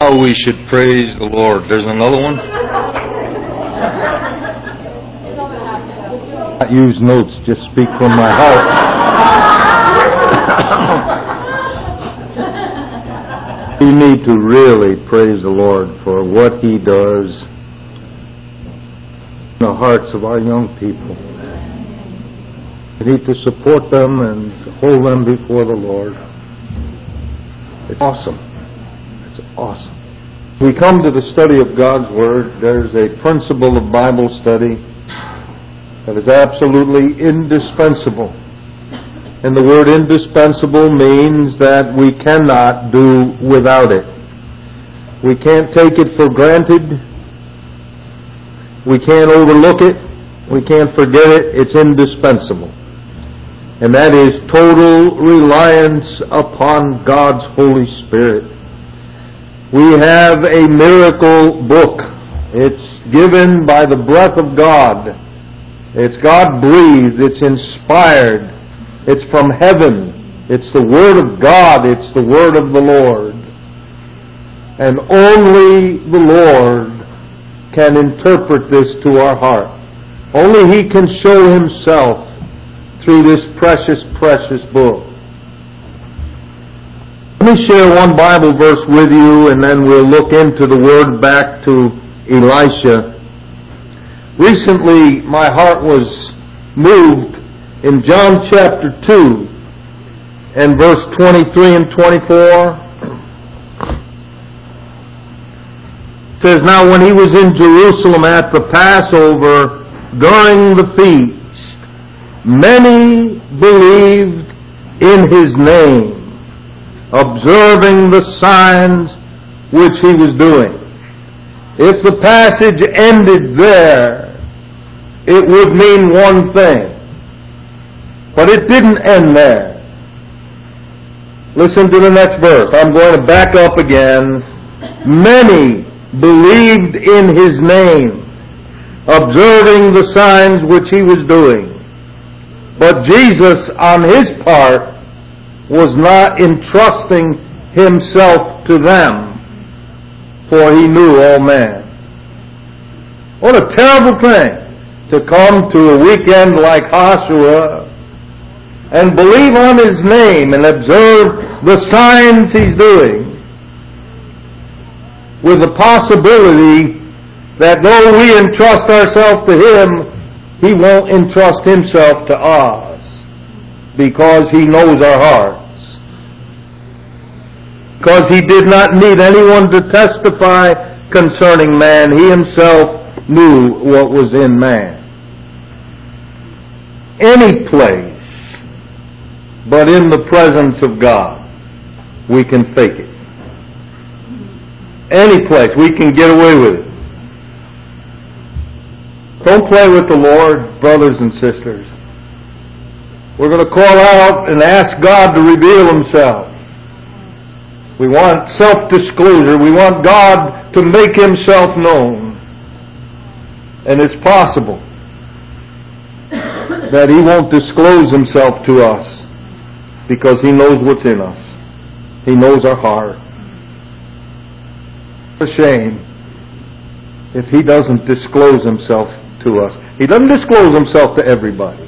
How we should praise the Lord. There's another one. Not use notes, just speak from my heart. We need to really praise the Lord for what He does in the hearts of our young people. We need to support them and hold them before the Lord. It's awesome. It's awesome. We come to the study of God's Word. There's a principle of Bible study that is absolutely indispensable. And the word indispensable means that we cannot do without it. We can't take it for granted. We can't overlook it. We can't forget it. It's indispensable. And that is total reliance upon God's Holy Spirit. We have a miracle book. It's given by the breath of God. It's God-breathed. It's inspired. It's from heaven. It's the Word of God. It's the Word of the Lord. And only the Lord can interpret this to our heart. Only He can show Himself through this precious, precious book. Let me share one Bible verse with you, and then we'll look into the Word back to Elisha. Recently, my heart was moved in John chapter 2 and verse 23 and 24. It says, "Now when He was in Jerusalem at the Passover during the feast, many believed in His name, observing the signs which He was doing." If the passage ended there, it would mean one thing. But it didn't end there. Listen to the next verse. I'm going to back up again. "Many believed in His name, observing the signs which He was doing. But Jesus, on His part, was not entrusting Himself to them, for He knew all men." What a terrible thing to come to a weekend like Joshua and believe on His name and observe the signs He's doing, with the possibility that though we entrust ourselves to Him, He won't entrust Himself to us, because He knows our hearts. Because He did not need anyone to testify concerning man. He Himself knew what was in man. Any place but in the presence of God, we can fake it. Any place, we can get away with it. Don't play with the Lord, brothers and sisters. We're going to call out and ask God to reveal Himself. We want self-disclosure. We want God to make Himself known. And it's possible that He won't disclose Himself to us because He knows what's in us. He knows our heart. It's a shame if He doesn't disclose Himself to us. He doesn't disclose Himself to everybody.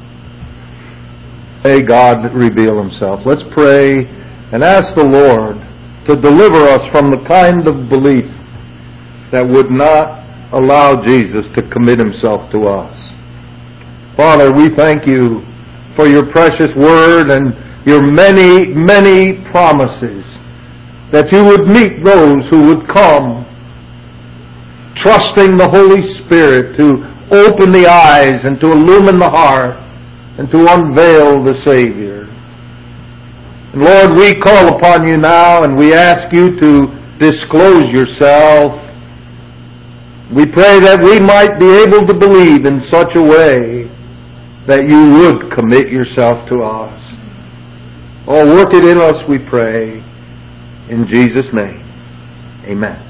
May God reveal Himself. Let's pray and ask the Lord to deliver us from the kind of belief that would not allow Jesus to commit Himself to us. Father, we thank You for Your precious Word and Your many, many promises that You would meet those who would come, trusting the Holy Spirit to open the eyes and to illumine the heart and to unveil the Savior. And Lord, we call upon You now and we ask You to disclose Yourself. We pray that we might be able to believe in such a way that You would commit Yourself to us. Oh, work it in us, we pray. In Jesus' name, amen.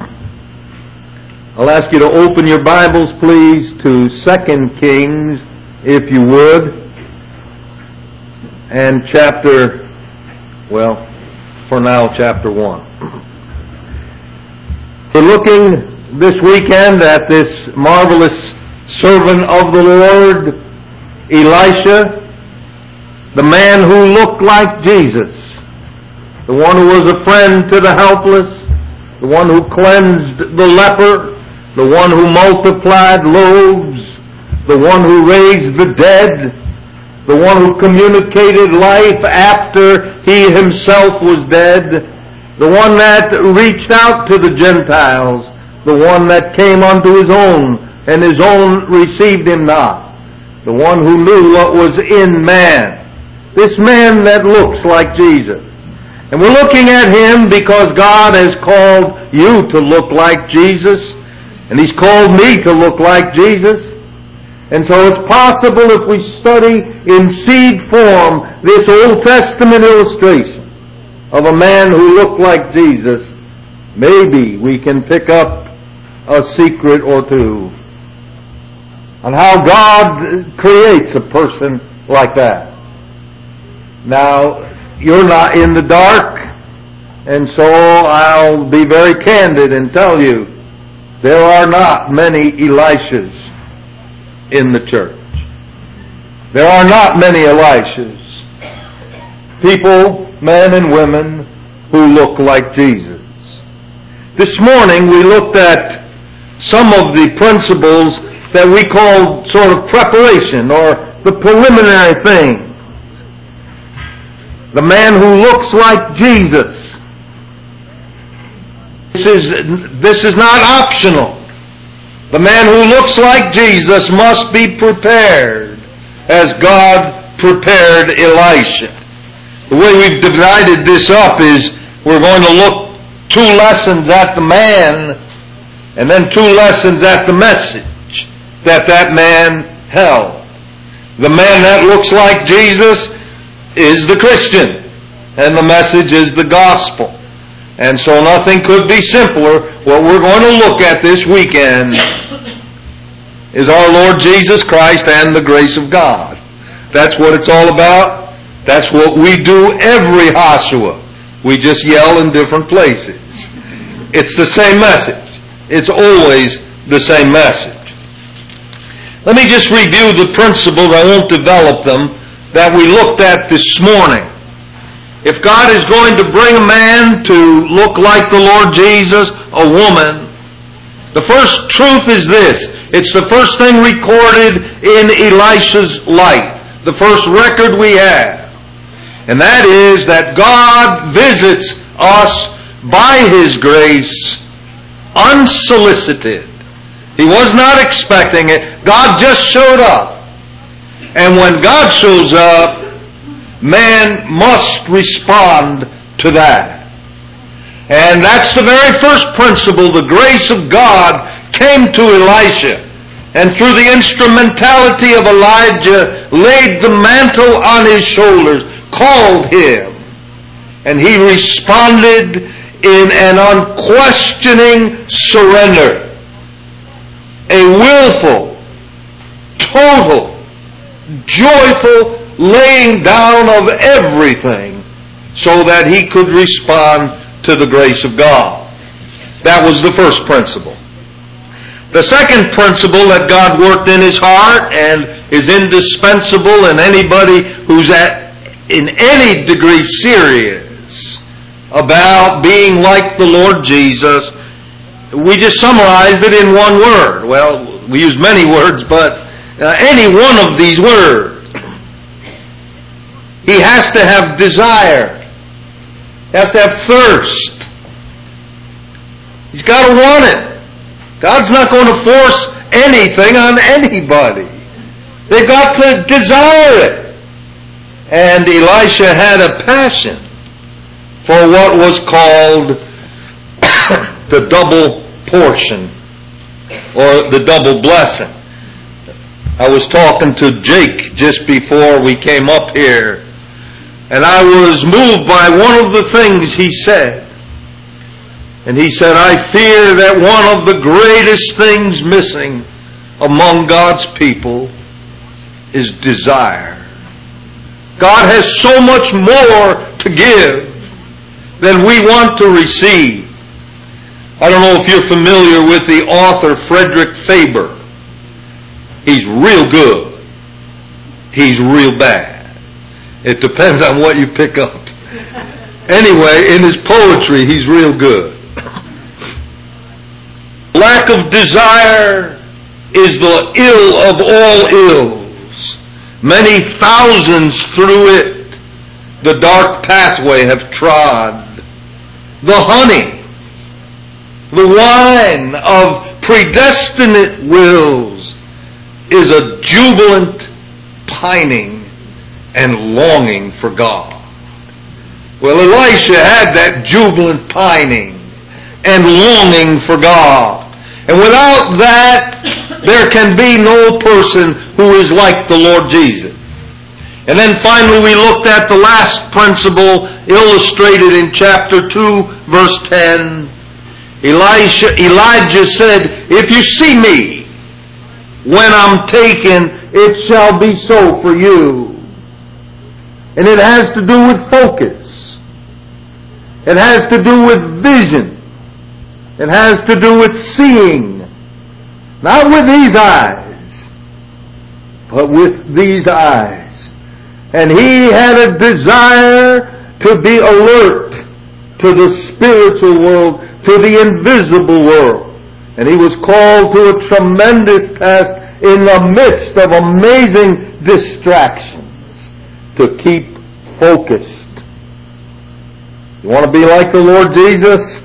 I'll ask you to open your Bibles, please, to 2 Kings, if you would, and chapter 1. We're looking this weekend at this marvelous servant of the Lord, Elisha, the man who looked like Jesus, the one who was a friend to the helpless, the one who cleansed the leper, the one who multiplied loaves, the one who raised the dead, the one who communicated life after he himself was dead, the one that reached out to the Gentiles, the one that came unto his own, and his own received him not, the one who knew what was in man, this man that looks like Jesus. And we're looking at him because God has called you to look like Jesus, and He's called me to look like Jesus. And so it's possible if we study in seed form this Old Testament illustration of a man who looked like Jesus, maybe we can pick up a secret or two on how God creates a person like that. Now, you're not in the dark, and so I'll be very candid and tell you there are not many Elishas in the church. There are not many Elishas. People, men and women, who look like Jesus. This morning we looked at some of the principles that we call sort of preparation or the preliminary thing. The man who looks like Jesus. This is not optional. The man who looks like Jesus must be prepared as God prepared Elisha. The way we've divided this up is we're going to look 2 lessons at the man and then 2 lessons at the message that man held. The man that looks like Jesus is the Christian, and the message is the gospel. And so nothing could be simpler. What we're going to look at this weekend is our Lord Jesus Christ and the grace of God. That's what it's all about. That's what we do every Hoshua. We just yell in different places. It's the same message. It's always the same message. Let me just review the principles, I won't develop them, that we looked at this morning. If God is going to bring a man to look like the Lord Jesus, a woman, the first truth is this. It's the first thing recorded in Elisha's life. The first record we have. And that is that God visits us by His grace unsolicited. He was not expecting it. God just showed up. And when God shows up, man must respond to that. And that's the very first principle. The grace of God came to Elisha, and through the instrumentality of Elijah, laid the mantle on his shoulders, called him, and he responded in an unquestioning surrender. A willful, total, joyful laying down of everything so that he could respond to the grace of God. That was the first principle. The second principle that God worked in his heart and is indispensable in anybody who's in any degree serious about being like the Lord Jesus, we just summarized it in one word. Well, we use many words, but any one of these words. He has to have desire. He has to have thirst. He's got to want it. God's not going to force anything on anybody. They've got to desire it. And Elisha had a passion for what was called the double portion or the double blessing. I was talking to Jake just before we came up here, and I was moved by one of the things he said. And he said, I fear that one of the greatest things missing among God's people is desire. God has so much more to give than we want to receive. I don't know if you're familiar with the author Frederick Faber. He's real good. He's real bad. It depends on what you pick up. Anyway, in his poetry, he's real good. Lack of desire is the ill of all ills. Many thousands through it the dark pathway have trod. The honey, the wine of predestinate wills is a jubilant pining and longing for God. Well, Elisha had that jubilant pining and longing for God. And without that, there can be no person who is like the Lord Jesus. And then finally we looked at the last principle illustrated in chapter 2, verse 10. Elijah said, if you see me when I'm taken, it shall be so for you. And it has to do with focus. It has to do with vision. It has to do with seeing. Not with these eyes, but with these eyes. And he had a desire to be alert to the spiritual world, to the invisible world. And he was called to a tremendous task in the midst of amazing distractions to keep focused. You want to be like the Lord Jesus?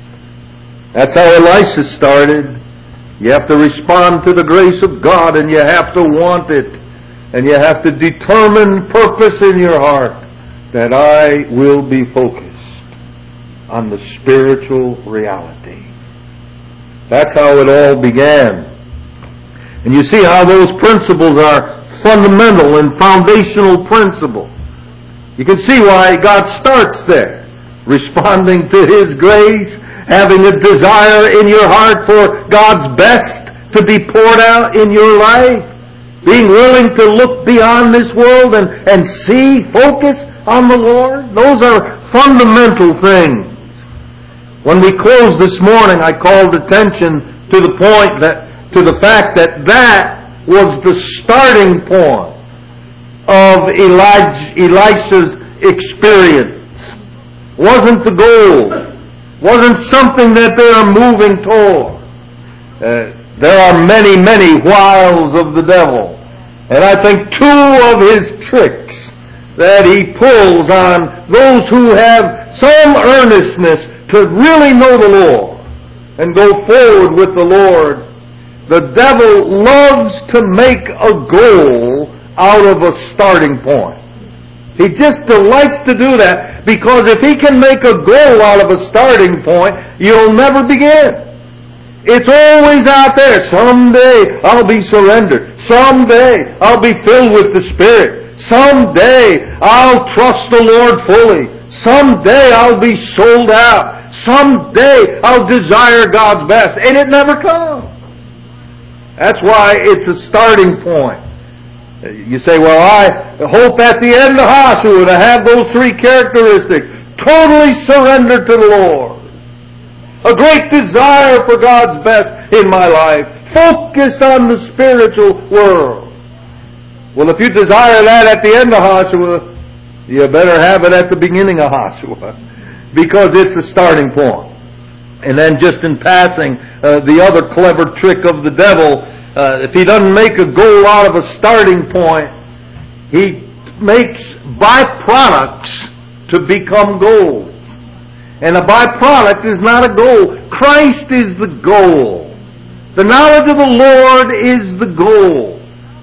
That's how Elisha started. You have to respond to the grace of God, and you have to want it. And you have to determine purpose in your heart that I will be focused on the spiritual reality. That's how it all began. And you see how those principles are fundamental and foundational principles. You can see why God starts there. Responding to His grace, having a desire in your heart for God's best to be poured out in your life, being willing to look beyond this world and see, focus on the Lord. Those are fundamental things. When we closed this morning, I called attention to the point to the fact that was the starting point of Elisha's experience. Wasn't the goal. Wasn't something that they are moving toward. There are many, many wiles of the devil. And I think two of his tricks that he pulls on those who have some earnestness to really know the Lord and go forward with the Lord. The devil loves to make a goal out of a starting point. He just delights to do that, because if he can make a goal out of a starting point, you'll never begin. It's always out there. Someday I'll be surrendered. Someday I'll be filled with the Spirit. Someday I'll trust the Lord fully. Someday I'll be sold out. Someday I'll desire God's best. And it never comes. That's why it's a starting point. You say, well, I hope at the end of Joshua to have those three characteristics. Totally surrendered to the Lord. A great desire for God's best in my life. Focus on the spiritual world. Well, if you desire that at the end of Joshua, you better have it at the beginning of Joshua, because it's a starting point. And then just in passing, the other clever trick of the devil, if he doesn't make a goal out of a starting point, he makes byproducts to become goals. And a byproduct is not a goal. Christ is the goal. The knowledge of the Lord is the goal.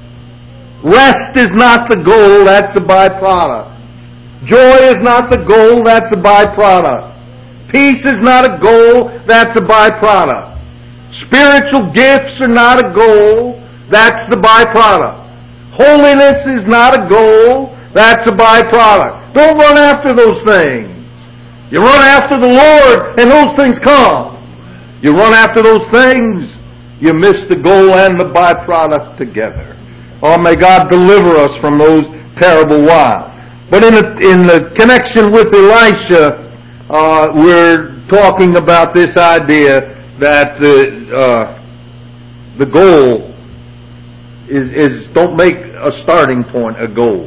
Rest is not the goal, that's the byproduct. Joy is not the goal, that's a byproduct. Peace is not a goal, that's a byproduct. Spiritual gifts are not a goal, that's the byproduct. Holiness is not a goal, that's a byproduct. Don't run after those things. You run after the Lord and those things come. You run after those things, you miss the goal and the byproduct together. Oh, may God deliver us from those terrible wiles. But in the connection with Elisha, we're talking about this idea that the goal is don't make a starting point a goal.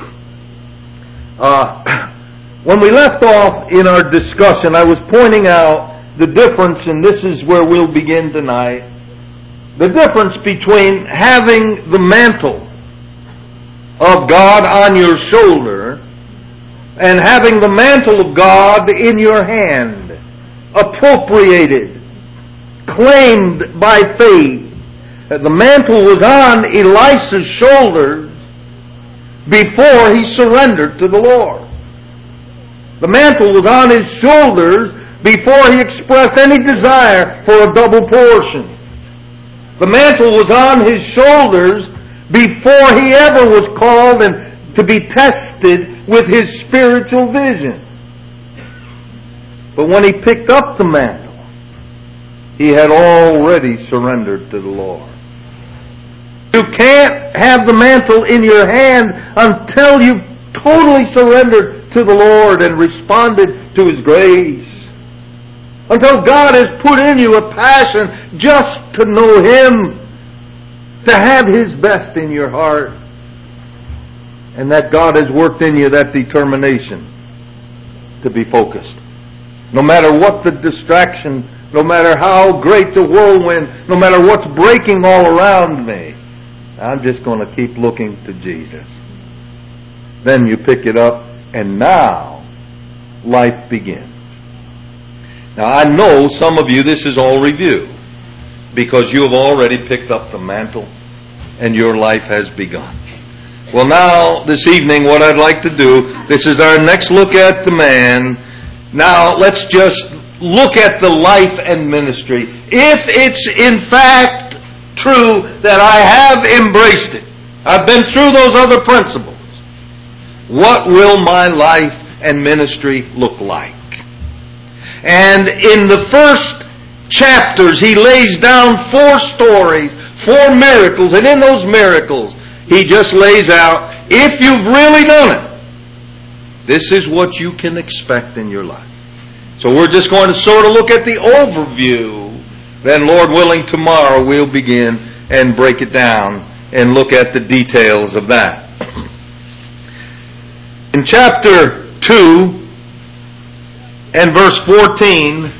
When we left off in our discussion, I was pointing out the difference, and this is where we'll begin tonight, the difference between having the mantle of God on your shoulder and having the mantle of God in your hand, appropriated, claimed by faith. The mantle was on Elisha's shoulders before he surrendered to the Lord. The mantle was on his shoulders before he expressed any desire for a double portion. The mantle was on his shoulders before he ever was called and to be tested with his spiritual vision. But when he picked up the mantle, he had already surrendered to the Lord. You can't have the mantle in your hand until you've totally surrendered to the Lord and responded to His grace. Until God has put in you a passion just to know Him, to have His best in your heart, and that God has worked in you that determination to be focused. No matter what the distraction, no matter how great the whirlwind, no matter what's breaking all around me, I'm just going to keep looking to Jesus. Then you pick it up, and now life begins. Now I know some of you, this is all review, because you have already picked up the mantle and your life has begun. Well, now this evening what I'd like to do, this is our next look at the man. Now let's just look at the life and ministry. If it's in fact true that I have embraced it, I've been through those other principles, what will my life and ministry look like? And in the first chapters, he lays down 4 stories, 4 miracles, and in those miracles, he just lays out, if you've really done it, this is what you can expect in your life. So we're just going to sort of look at the overview. Then, Lord willing, tomorrow we'll begin and break it down and look at the details of that. In chapter 2 and verse 14,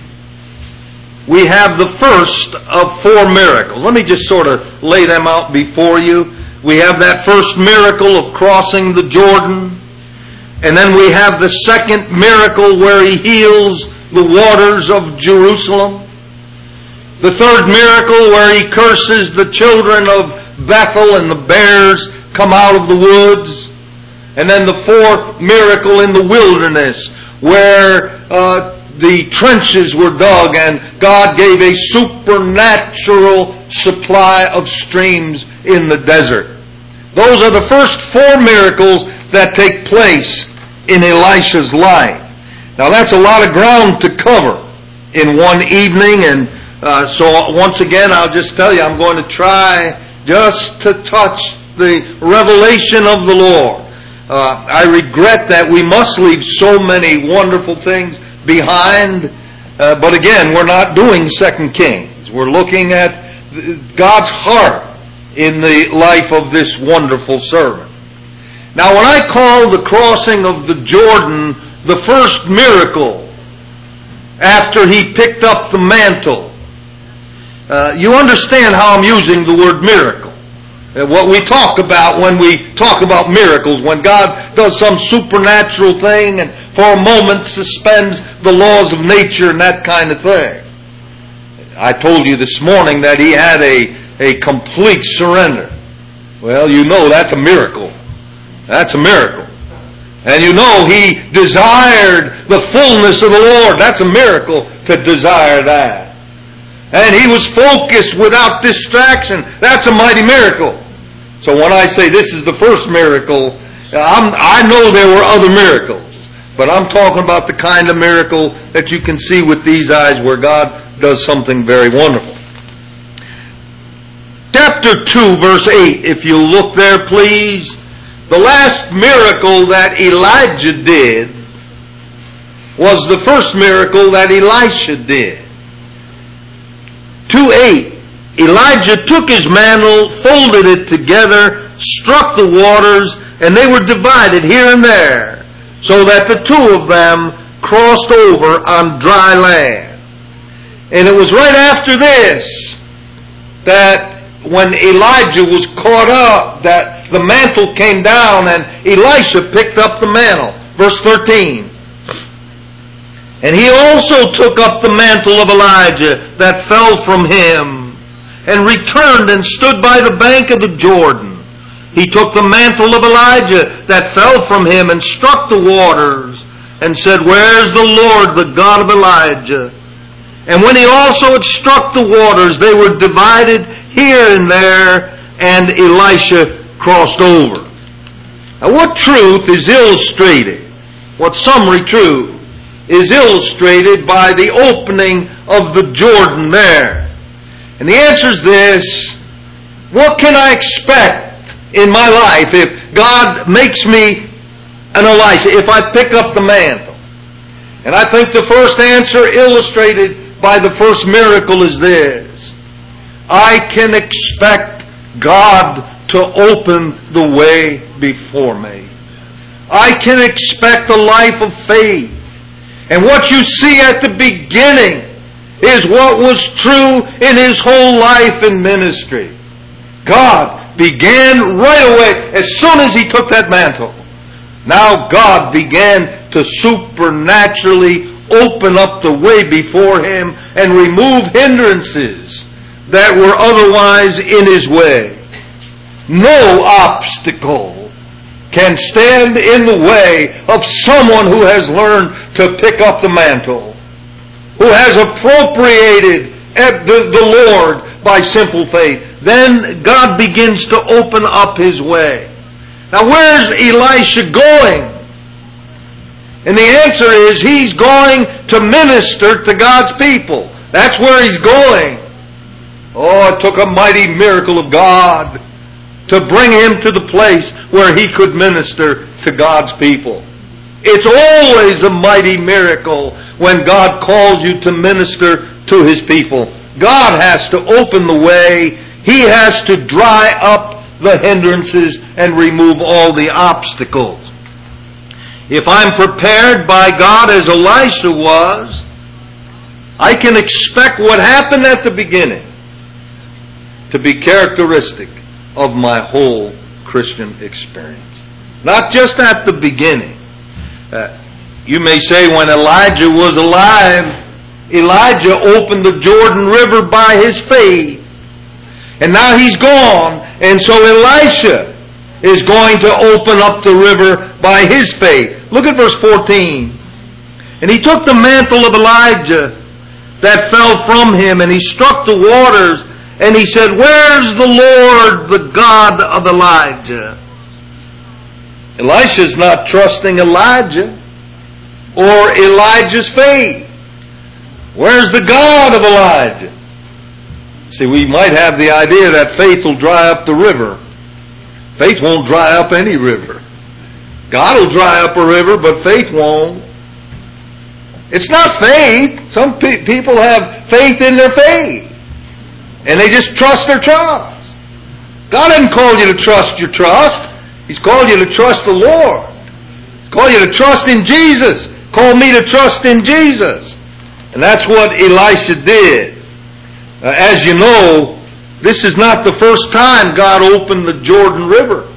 we have the first of 4 miracles. Let me just sort of lay them out before you. We have that first miracle of crossing the Jordan. And then we have the second miracle where he heals the waters of Jerusalem. The third miracle where he curses the children of Bethel and the bears come out of the woods. And then the fourth miracle in the wilderness where the trenches were dug and God gave a supernatural supply of streams in the desert. Those are the first 4 miracles that take place in Elisha's life. Now that's a lot of ground to cover in one evening, and so once again I'll just tell you, I'm going to try just to touch the revelation of the Lord. I regret that we must leave so many wonderful things behind, but again, we're not doing 2 Kings. We're looking at God's heart in the life of this wonderful servant. Now, when I call the crossing of the Jordan the first miracle after he picked up the mantle, you understand how I'm using the word miracle. What we talk about when we talk about miracles, when God does some supernatural thing and for a moment suspends the laws of nature and that kind of thing. I told you this morning that he had a complete surrender. Well, you know that's a miracle. That's a miracle. And you know he desired the fullness of the Lord. That's a miracle to desire that. And he was focused without distraction. That's a mighty miracle. So when I say this is the first miracle, I know there were other miracles. But I'm talking about the kind of miracle that you can see with these eyes where God does something very wonderful. Chapter 2, verse 8, if you look there, please. The last miracle that Elijah did was the first miracle that Elisha did. 2:8. Elijah took his mantle, folded it together, struck the waters, and they were divided here and there, so that the two of them crossed over on dry land. And it was right after this that when Elijah was caught up, that the mantle came down and Elisha picked up the mantle. Verse 13. And he also took up the mantle of Elijah that fell from him, and returned and stood by the bank of the Jordan. He took the mantle of Elijah that fell from him and struck the waters, and said, Where's the Lord, the God of Elijah? And when he also had struck the waters, they were divided here and there, and Elisha crossed over. Now what truth is illustrated, what summary truth is illustrated by the opening of the Jordan there? And the answer is this: what can I expect in my life if God makes me an Elisha, if I pick up the mantle? And I think the first answer illustrated by the first miracle is this: I can expect God to open the way before me. I can expect a life of faith. And what you see at the beginning is what was true in his whole life in ministry. God began right away, as soon as he took that mantle. Now God began to supernaturally open up the way before him and remove hindrances that were otherwise in his way. No obstacle can stand in the way of someone who has learned to pick up the mantle, who has appropriated the Lord by simple faith. Then God begins to open up his way. Now where's Elisha going? And the answer is he's going to minister to God's people. That's where he's going. Oh, it took a mighty miracle of God to bring him to the place where he could minister to God's people. It's always a mighty miracle when God calls you to minister to his people. God has to open the way. He has to dry up the hindrances and remove all the obstacles. If I'm prepared by God as Elisha was, I can expect what happened at the beginning to be characteristic of my whole Christian experience. Not just at the beginning. You may say when Elijah was alive, Elijah opened the Jordan River by his faith. And now he's gone, and so Elisha is going to open up the river by his faith. Look at verse 14. And he took the mantle of Elijah that fell from him, and he struck the waters, and he said, Where's the Lord, the God of Elijah? Elisha's not trusting Elijah or Elijah's faith. Where's the God of Elijah? See, we might have the idea that faith will dry up the river. Faith won't dry up any river. God will dry up a river, but faith won't. It's not faith. Some people have faith in their faith. And they just trust their trust. God didn't call you to trust your trust. He's called you to trust the Lord. He's called you to trust in Jesus. Called me to trust in Jesus. And that's what Elisha did. As you know, this is not the first time God opened the Jordan River.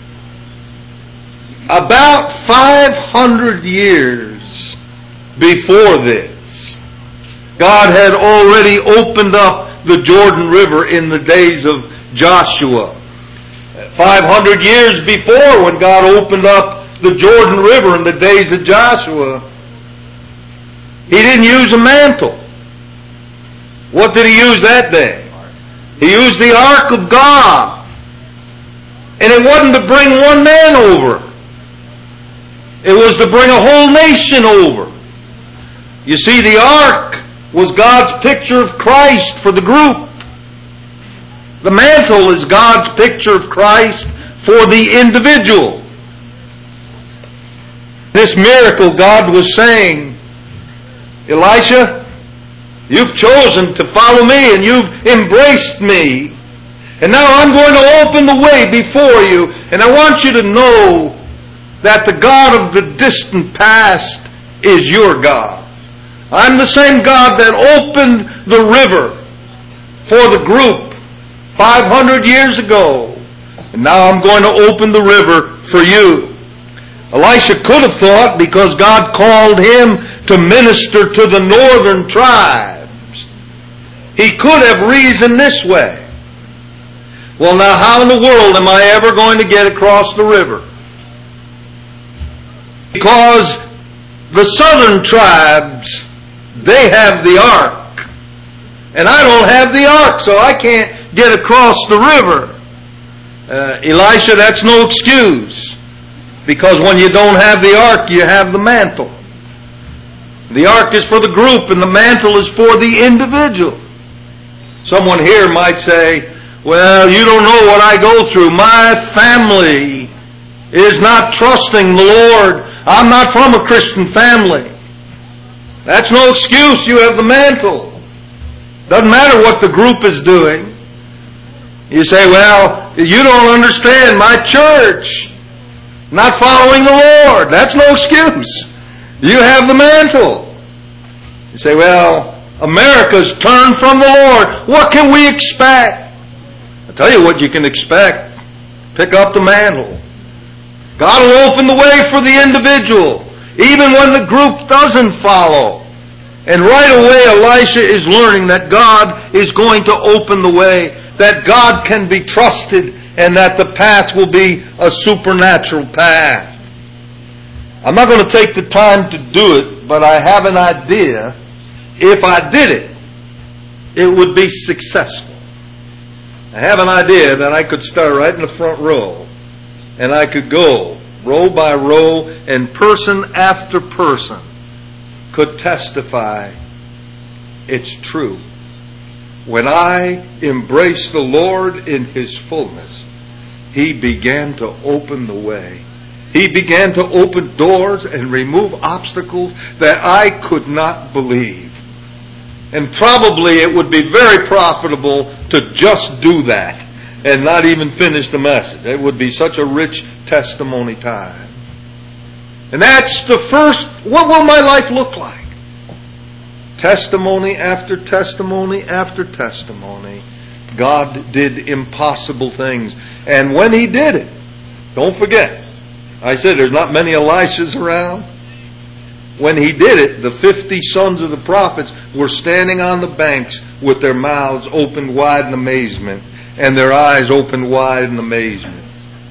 About 500 years before this, God had already opened up the Jordan River in the days of Joshua. 500 years before, when God opened up the Jordan River in the days of Joshua, he didn't use a mantle. What did he use that day? He used the ark of God. And it wasn't to bring one man over. It was to bring a whole nation over. You see, the ark was God's picture of Christ for the group. The mantle is God's picture of Christ for the individual. This miracle, God was saying, Elisha, you've chosen to follow me and you've embraced me. And now I'm going to open the way before you. And I want you to know that the God of the distant past is your God. I'm the same God that opened the river for the group 500 years ago. And now I'm going to open the river for you. Elisha could have thought, because God called him to minister to the northern tribes, he could have reasoned this way. Well, now how in the world am I ever going to get across the river? Because the southern tribes, they have the ark. And I don't have the ark, so I can't get across the river. Elisha, that's no excuse. Because when you don't have the ark, you have the mantle. The ark is for the group and the mantle is for the individual. Someone here might say, well, you don't know what I go through. My family is not trusting the Lord. I'm not from a Christian family. That's no excuse. You have the mantle. Doesn't matter what the group is doing. You say, well, you don't understand. My church not following the Lord. That's no excuse. You have the mantle. You say, well, America's turned from the Lord. What can we expect? I'll tell you what you can expect. Pick up the mantle. God will open the way for the individual, even when the group doesn't follow. And right away, Elisha is learning that God is going to open the way, that God can be trusted, and that the path will be a supernatural path. I'm not going to take the time to do it, but I have an idea. If I did it, it would be successful. I have an idea that I could start right in the front row, and I could go row by row, and person after person could testify, it's true. When I embraced the Lord in His fullness, He began to open the way. He began to open doors and remove obstacles that I could not believe. And probably it would be very profitable to just do that and not even finish the message. It would be such a rich testimony time. And that's the first, what will my life look like? Testimony after testimony after testimony. God did impossible things. And when He did it, don't forget, I said there's not many Elishas around. When He did it, the 50 sons of the prophets were standing on the banks with their mouths opened wide in amazement and their eyes opened wide in amazement.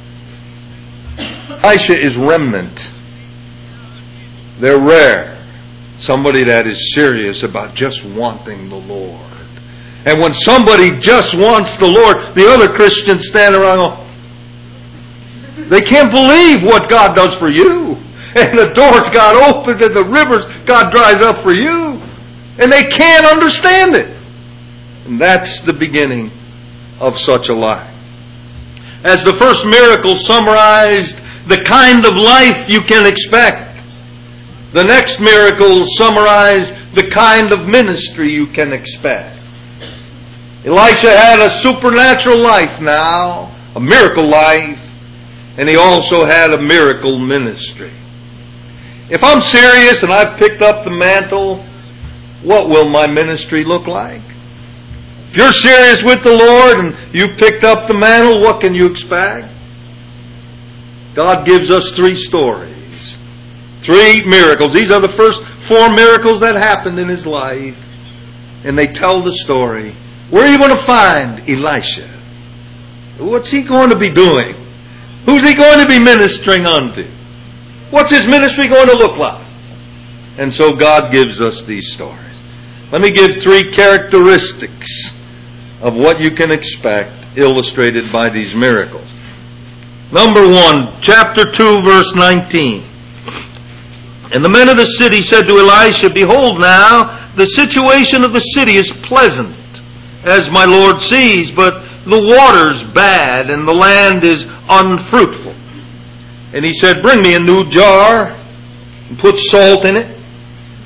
Elisha is remnant. They're rare. Somebody that is serious about just wanting the Lord. And when somebody just wants the Lord, the other Christians stand around and go, they can't believe what God does for you. And the doors got opened and the rivers God dries up for you. And they can't understand it. And that's the beginning of such a life. As the first miracle summarized the kind of life you can expect, the next miracle summarized the kind of ministry you can expect. Elisha had a supernatural life now, a miracle life, and he also had a miracle ministry. If I'm serious and I've picked up the mantle, what will my ministry look like? If you're serious with the Lord and you picked up the mantle, what can you expect? God gives us 3 stories. 3 miracles. These are the first 4 miracles that happened in his life. And they tell the story. Where are you going to find Elisha? What's he going to be doing? Who's he going to be ministering unto? What's his ministry going to look like? And so God gives us these stories. Let me give 3 characteristics of what you can expect illustrated by these miracles. Number 1, chapter 2, verse 19. And the men of the city said to Elisha, behold now, the situation of the city is pleasant, as my Lord sees, but the water's bad and the land is unfruitful. And he said, bring me a new jar and put salt in it.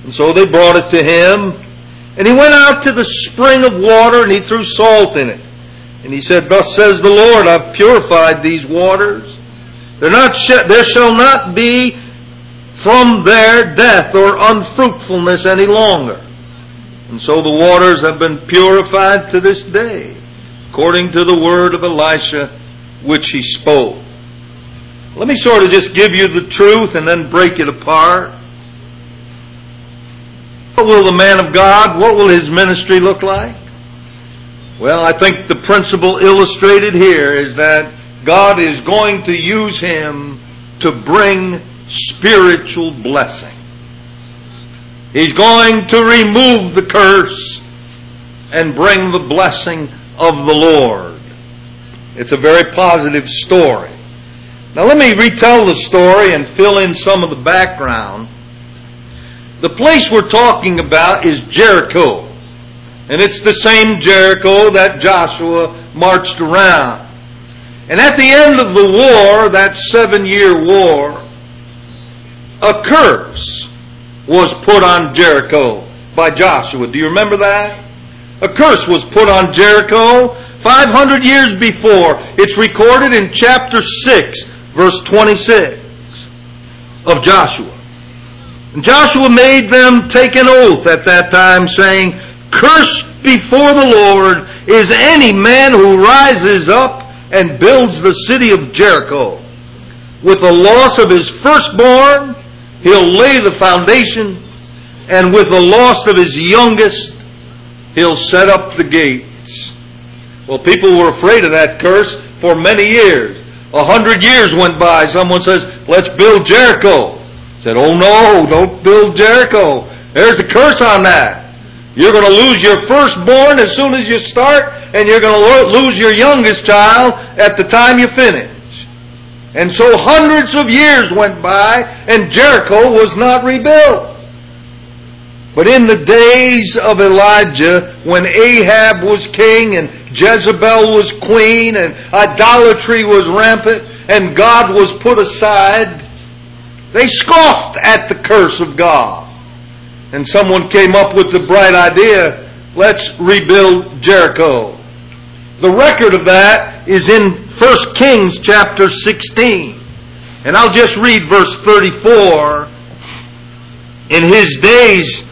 And so they brought it to him. And he went out to the spring of water, and he threw salt in it. And he said, Thus says the Lord, I've purified these waters. There shall not be from there death or unfruitfulness any longer. And so the waters have been purified to this day, according to the word of Elisha, which he spoke. Let me sort of just give you the truth and then break it apart. What will the man of God, what will his ministry look like? Well, I think the principle illustrated here is that God is going to use him to bring spiritual blessing. He's going to remove the curse and bring the blessing of the Lord. It's a very positive story. Now let me retell the story and fill in some of the background. The place we're talking about is Jericho. And it's the same Jericho that Joshua marched around. And at the end of the war, that 7-year war, a curse was put on Jericho by Joshua. Do you remember that? A curse was put on Jericho 500 years before. It's recorded in chapter 6, verse 26 of Joshua. And Joshua made them take an oath at that time, saying, Cursed before the Lord is any man who rises up and builds the city of Jericho. With the loss of his firstborn, he'll lay the foundation, and with the loss of his youngest, he'll set up the gates. Well, people were afraid of that curse for many years. 100 years went by. Someone says, let's build Jericho. Said, oh no, don't build Jericho. There's a curse on that. You're going to lose your firstborn as soon as you start, and you're going to lose your youngest child at the time you finish. And so hundreds of years went by, and Jericho was not rebuilt. But in the days of Elijah, when Ahab was king and Jezebel was queen and idolatry was rampant and God was put aside, they scoffed at the curse of God. And someone came up with the bright idea, let's rebuild Jericho. The record of that is in 1 Kings chapter 16. And I'll just read verse 34. In his days,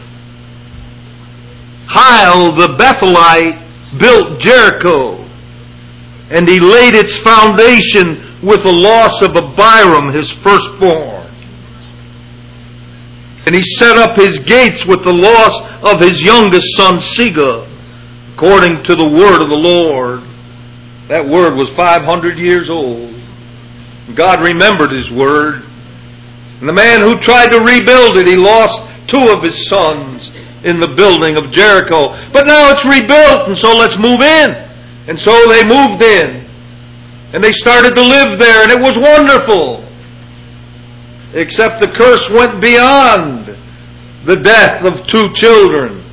Hiel the Bethelite built Jericho, and he laid its foundation with the loss of Abiram, his firstborn. And he set up his gates with the loss of his youngest son, Segub, according to the word of the Lord. That word was 500 years old. God remembered his word. And the man who tried to rebuild it, he lost 2 of his sons in the building of Jericho. But now it's rebuilt, and so let's move in. And so they moved in. And they started to live there, and it was wonderful. Except the curse went beyond the death of 2 children.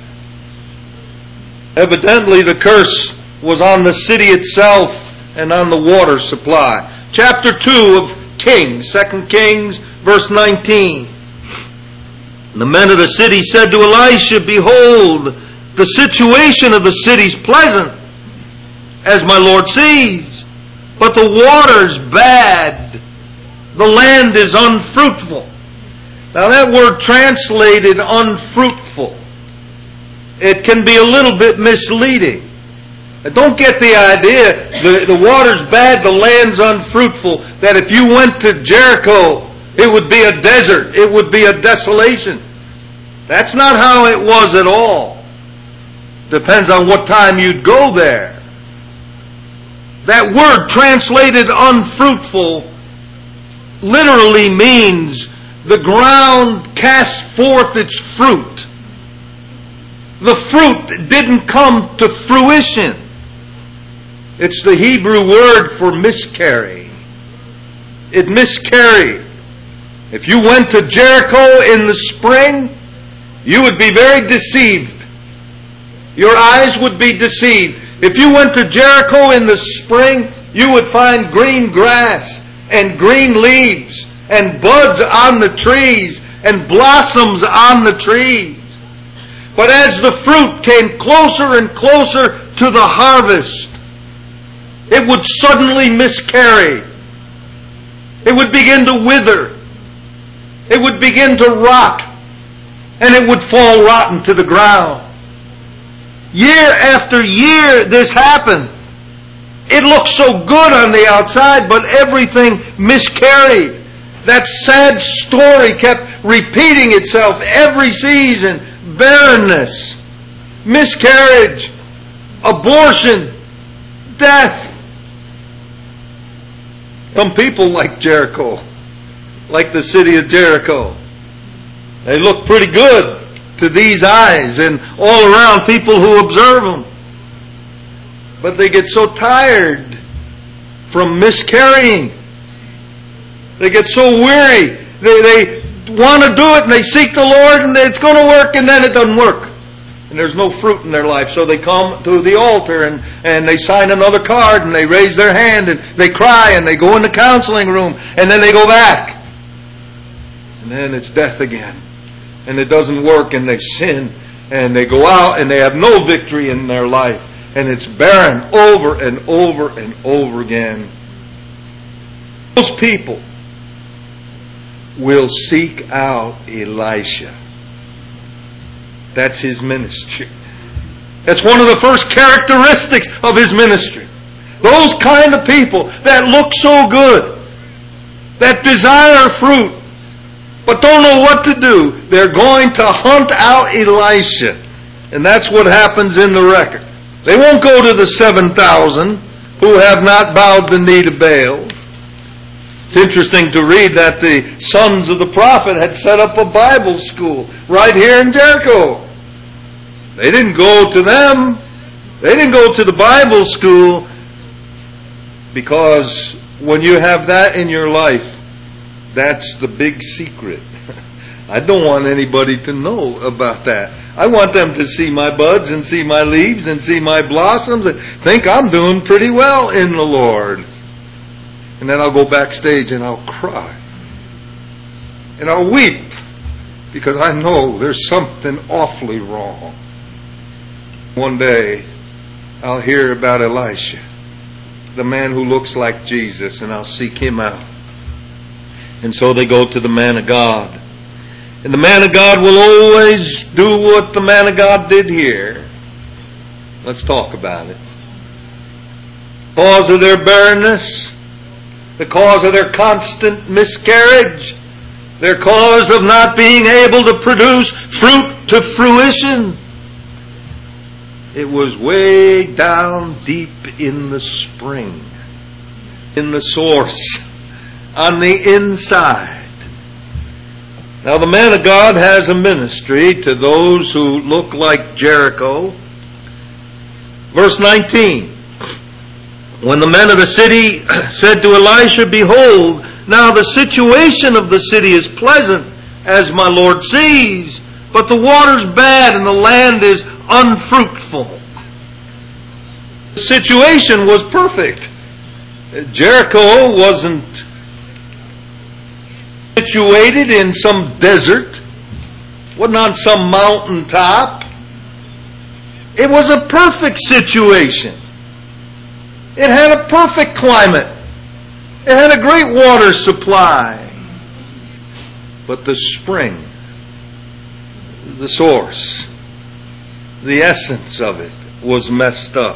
Evidently the curse was on the city itself and on the water supply. Chapter 2 of Kings, 2 Kings, verse 19. The men of the city said to Elisha, Behold, the situation of the city is pleasant, as my Lord sees, but the water's bad. The land is unfruitful. Now that word translated unfruitful, it can be a little bit misleading. Don't get the idea, the water's bad, the land's unfruitful, that if you went to Jericho, it would be a desert, it would be a desolation. That's not how it was at all. Depends on what time you'd go there. That word translated unfruitful literally means the ground cast forth its fruit. The fruit didn't come to fruition. It's the Hebrew word for miscarry. It miscarried. If you went to Jericho in the spring, you would be very deceived. Your eyes would be deceived. If you went to Jericho in the spring, you would find green grass and green leaves and buds on the trees and blossoms on the trees. But as the fruit came closer and closer to the harvest, it would suddenly miscarry. It would begin to wither. It would begin to rot. And it would fall rotten to the ground. Year after year this happened. It looked so good on the outside, but everything miscarried. That sad story kept repeating itself every season. Barrenness, miscarriage, abortion, death. Some people like Jericho, like the city of Jericho. They look pretty good to these eyes and all around people who observe them. But they get so tired from miscarrying. They get so weary. They want to do it and they seek the Lord and it's going to work, and then it doesn't work. And there's no fruit in their life. So they come to the altar and they sign another card and they raise their hand and they cry and they go in the counseling room and then they go back. And then it's death again. And it doesn't work and they sin and they go out and they have no victory in their life. And it's barren over and over and over again. Those people will seek out Elisha. That's his ministry. That's one of the first characteristics of his ministry. Those kind of people that look so good, that desire fruit, but don't know what to do, they're going to hunt out Elisha. And that's what happens in the record. They won't go to the 7,000 who have not bowed the knee to Baal. It's interesting to read that the sons of the prophet had set up a Bible school right here in Jericho. They didn't go to them. They didn't go to the Bible school, because when you have that in your life, that's the big secret. I don't want anybody to know about that. I want them to see my buds and see my leaves and see my blossoms and think I'm doing pretty well in the Lord. And then I'll go backstage and I'll cry. And I'll weep, because I know there's something awfully wrong. One day, I'll hear about Elisha, the man who looks like Jesus, and I'll seek him out. And so they go to the man of God. And the man of God will always do what the man of God did here. Let's talk about it. Because of their barrenness, the cause of their constant miscarriage, their cause of not being able to produce fruit to fruition, it was way down deep in the spring, in the source, on the inside. Now the man of God has a ministry to those who look like Jericho. Verse 19. When the men of the city said to Elisha, "Behold, now the situation of the city is pleasant, as my Lord sees, but the water's bad and the land is unfruitful." The situation was perfect. Jericho wasn't situated in some desert, wasn't on some mountaintop. It was a perfect situation. It had a perfect climate. It had a great water supply. But the spring, the source, the essence of it was messed up.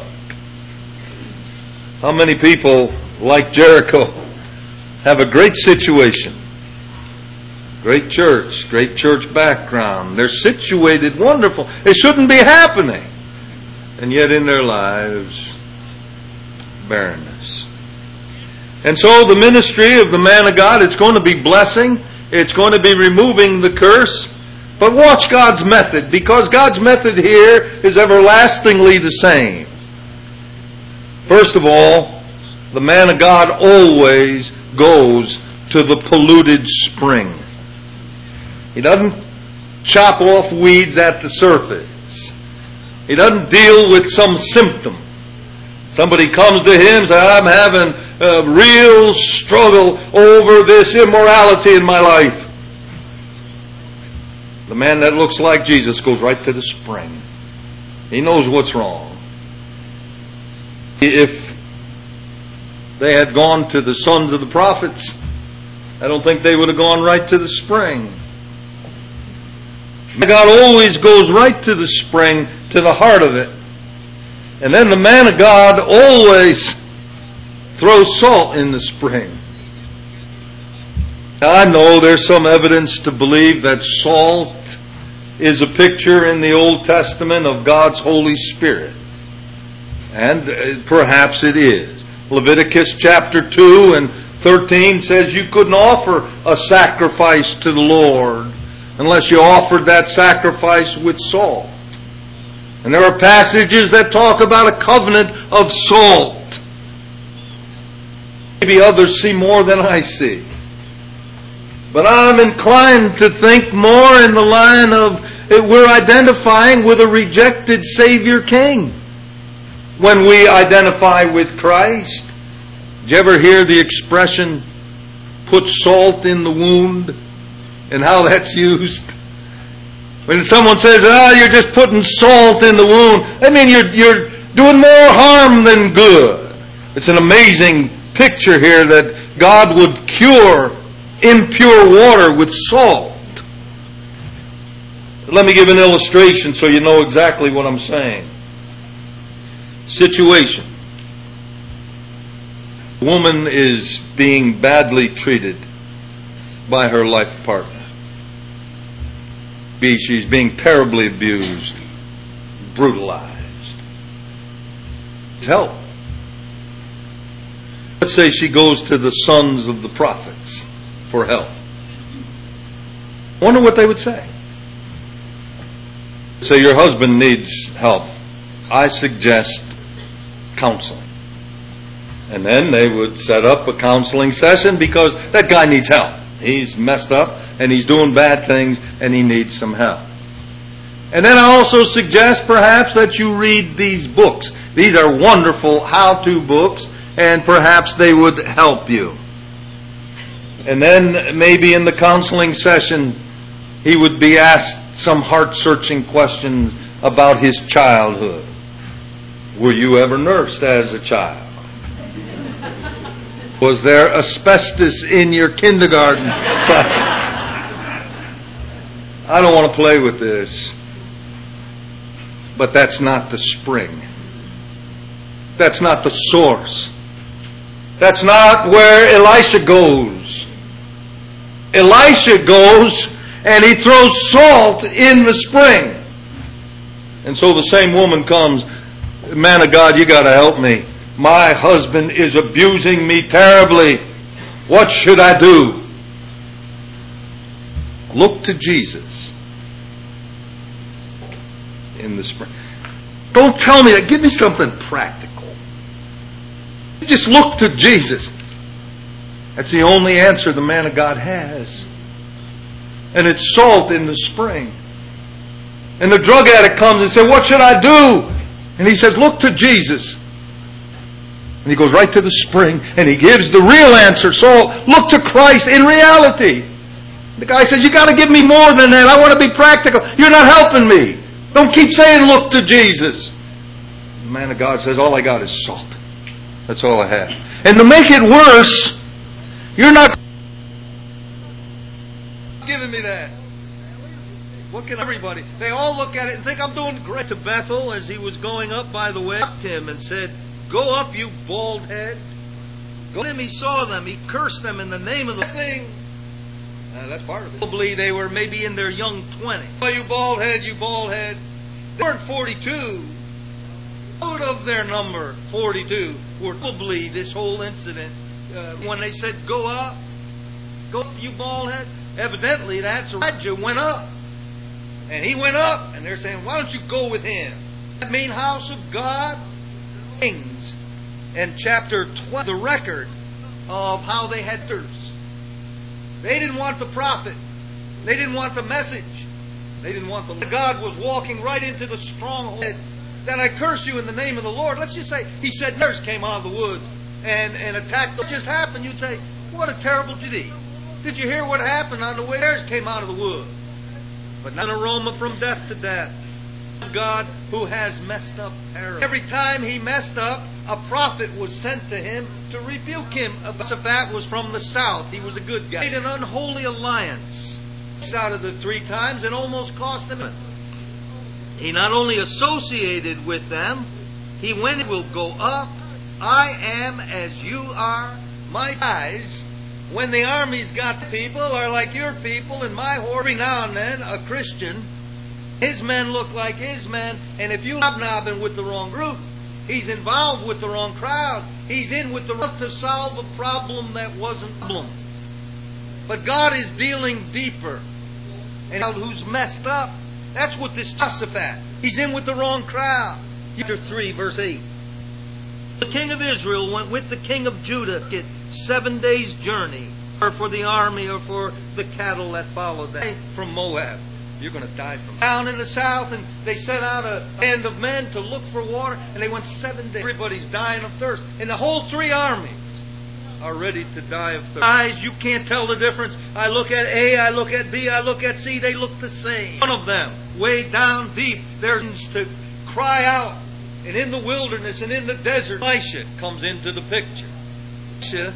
How many people, like Jericho, have a great situation? Great church background. They're situated wonderful. It shouldn't be happening. And yet in their lives, barrenness. And so the ministry of the man of God, it's going to be blessing. It's going to be removing the curse. But watch God's method, because God's method here is everlastingly the same. First of all, the man of God always goes to the polluted spring. He doesn't chop off weeds at the surface. He doesn't deal with some symptom. Somebody comes to him and says, "I'm having a real struggle over this immorality in my life." The man that looks like Jesus goes right to the spring. He knows what's wrong. If they had gone to the sons of the prophets, I don't think they would have gone right to the spring. God always goes right to the spring, to the heart of it. And then the man of God always throws salt in the spring. Now I know there's some evidence to believe that salt is a picture in the Old Testament of God's Holy Spirit. And perhaps it is. Leviticus chapter 2 and 13 says you couldn't offer a sacrifice to the Lord unless you offered that sacrifice with salt. And there are passages that talk about a covenant of salt. Maybe others see more than I see. But I'm inclined to think more in the line of we're identifying with a rejected Savior King when we identify with Christ. Did you ever hear the expression, put salt in the wound, and how that's used? When someone says, you're just putting salt in the wound, I mean, you're doing more harm than good. It's an amazing picture here that God would cure impure water with salt. Let me give an illustration so you know exactly what I'm saying. Situation. A woman is being badly treated by her life partner. She's being terribly abused, brutalized. Help. Let's say she goes to the sons of the prophets for help. Wonder what they would say. Say your husband needs help. I suggest counseling. And then they would set up a counseling session because that guy needs help. He's messed up and he's doing bad things and he needs some help. And then I also suggest perhaps that you read these books. These are wonderful how-to books and perhaps they would help you. And then maybe in the counseling session he would be asked some heart-searching questions about his childhood. Were you ever nursed as a child? Was there asbestos in your kindergarten? I don't want to play with this. But that's not the spring. That's not the source. That's not where Elisha goes. Elisha goes and he throws salt in the spring. And so the same woman comes, man of God, you got to help me. My husband is abusing me terribly. What should I do? Look to Jesus in the spring. Don't tell me that. Give me something practical. Just look to Jesus. That's the only answer the man of God has. And it's salt in the spring. And the drug addict comes and says, what should I do? And he says, look to Jesus. And he goes right to the spring and he gives the real answer. So look to Christ in reality. The guy says, you got to give me more than that. I want to be practical. You're not helping me. Don't keep saying look to Jesus. The man of God says, all I got is salt. That's all I have. And to make it worse, you're not giving me that. What can everybody? They all look at it and think I'm doing great. To Bethel, as he was going up, by the way, stopped him and said, go up, you bald head. Go to him. He saw them. He cursed them in the name of the thing. That's part of it. Probably they were maybe in their young 20s. Oh, you bald head, you bald head. They weren't 42. Out of their number, 42, were probably this whole incident. When they said, go up, you bald head. Evidently, that's Elijah went up. And he went up, and they're saying, why don't you go with him? That mean house of God? Kings. And chapter 12, the record of how they had thirst. They didn't want the prophet. They didn't want the message. They didn't want the... God was walking right into the stronghold. That I curse you in the name of the Lord. Let's just say, he said, bears came out of the woods and attacked. What just happened? You'd say, what a terrible tragedy. Did you hear what happened on the way? Bears came out of the woods. but not an aroma from death to death. God who has messed up terribly. Every time he messed up, a prophet was sent to him to rebuke him. Jehoshaphat was from the south. He was a good guy. He made an unholy alliance out of the 3 times and almost cost him. He not only associated with them, he went and will go up. I am as you are. My eyes, when the army's got people, are like your people, and my horse, every now and then, a Christian, his men look like his men, and if you hobnobbing with the wrong group, he's involved with the wrong crowd. He's in with the wrong to solve a problem that wasn't a problem. But God is dealing deeper. And who's messed up? That's what this Jehoshaphat. He's in with the wrong crowd. Chapter 3, verse 8. The king of Israel went with the king of Judah 7 days' journey, or for the army or for the cattle that followed them from Moab. You're going to die from down in the south, and they sent out a band of men to look for water, and they went 7 days. Everybody's dying of thirst, and the whole 3 armies are ready to die of thirst. Eyes, you can't tell the difference. I look at A, I look at B, I look at C. They look the same. One of them, way down deep, there's to cry out, and in the wilderness and in the desert, Elisha comes into the picture. Elisha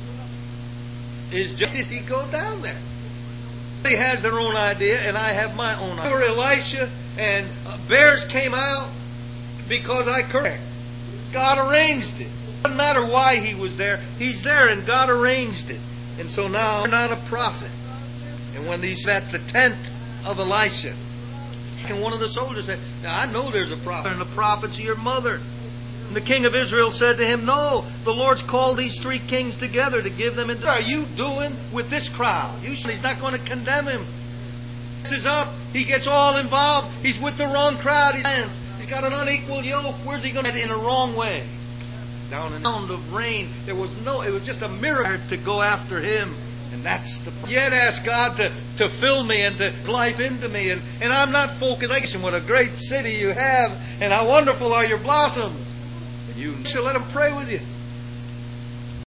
is just if he go down there. He has their own idea, and I have my own idea. For Elisha, and bears came out because I cursed. God arranged it. It doesn't matter why he was there. He's there, and God arranged it. And so now, you're not a prophet. And when he's at the tent of Elisha, and one of the soldiers said, now I know there's a prophet, and the prophet's your mother. And the king of Israel said to him, no, the Lord's called these 3 kings together to give them. What are you doing with this crowd? He's not going to condemn him. This is up. He gets all involved. He's with the wrong crowd. He's got an unequal yoke. Where's he going to get in a wrong way? Down in the sound of rain, it was just a miracle to go after him. And that's the problem. Yet ask God to fill me and to life into me. And I'm not focused on what a great city you have and how wonderful are your blossoms. You should let him pray with you.